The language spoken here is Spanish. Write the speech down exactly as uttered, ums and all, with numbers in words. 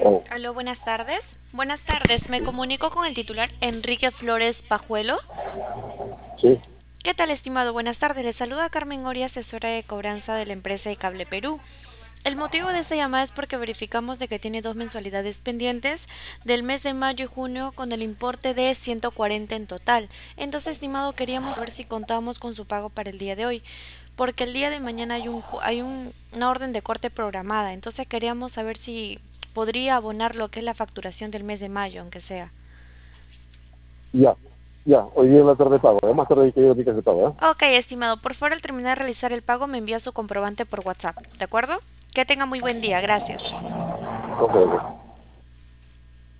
Oh, Aló, buenas tardes. Buenas tardes, me comunico con el titular Enrique Flores Pajuelo. sí, ¿Qué tal, estimado? Buenas tardes. Le saluda Carmen Oria, asesora de cobranza de la empresa de Cable Perú. El motivo de esta llamada es porque verificamos de que tiene dos mensualidades pendientes del mes de mayo y junio con el importe de ciento cuarenta en total. Entonces, estimado, queríamos saber si contamos con su pago para el día de hoy, porque el día de mañana hay un ju- hay un- una orden de corte programada. Entonces, queríamos saber si podría abonar lo que es la facturación del mes de mayo, aunque sea. ya, ya, hoy día en la tarde pago, ¿eh? Más tarde que yo que se paga, ¿eh? Ok, estimado, por favor, al terminar de realizar el pago me envía su comprobante por WhatsApp, ¿de acuerdo? Que tenga muy buen día, gracias. Ok, ok.